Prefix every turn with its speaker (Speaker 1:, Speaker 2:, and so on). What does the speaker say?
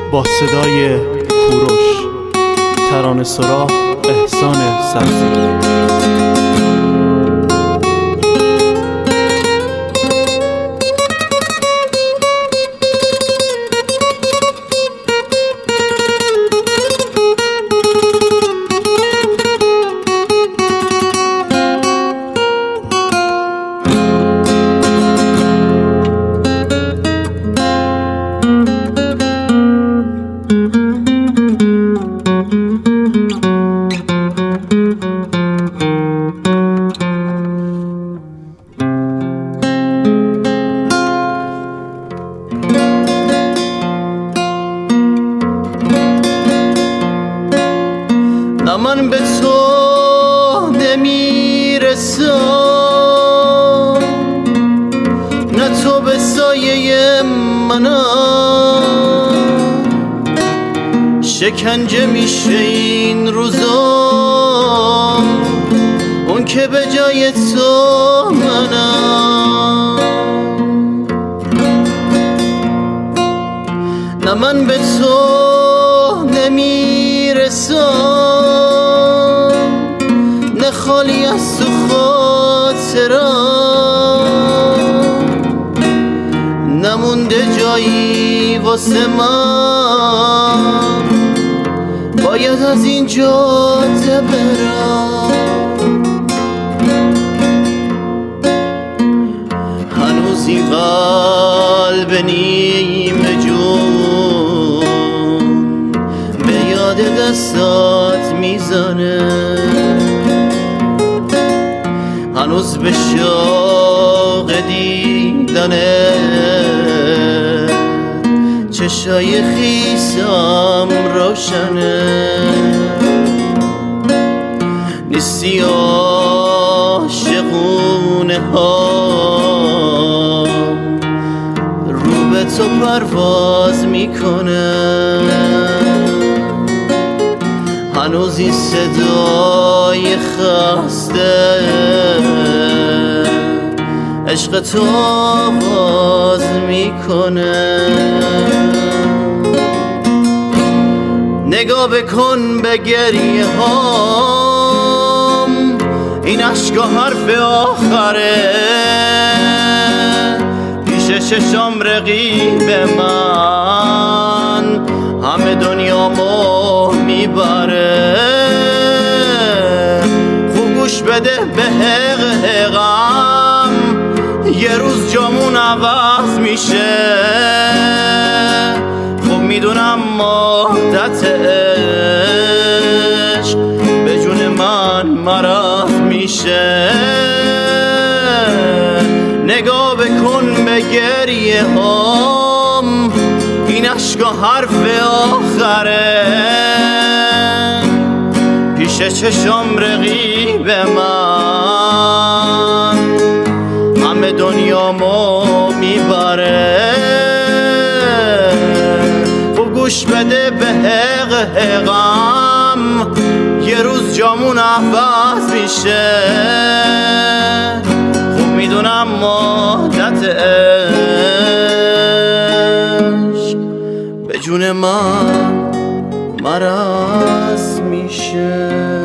Speaker 1: با صدای کوروش، ترانه سرا احسان سبزی.
Speaker 2: نه من به تو نمیرسم، نه تو به سایه منم. شکنجه میشه این روزا، اون که به جای تو منم. نه من به تو نمیرسم، نه خالی از تو خاطرم، نمونده جایی واسه من، باید از این جاده برم. هنوز این قلب نیمه جون به یاد دستات میزنه، هنوز به شوق دیدنه چشای خیسم روشنه. نیستی عاشقونه ها رو به تو پرواز میکنه، هنوز این صدای خسته عشق تو آواز میکنه. نگاه بکن به گریه هام، این عشقا حرف آخره، پیش چشم رقیب من همه دنیامو میبره. خوب گوش بده به حقم، یه روز جامون عوض میشه. خب میدونم مدت عشق به جون من مرض میشه. نگاه بکن به گریه هم، این عشقا حرف آخره، پیش چشم رقیب من همه دنیامو میبره. خوب گوش بده به حقم، یه روز جامون عوض میشه. خوب میدونم مدت عشق به جون من مرض میشه.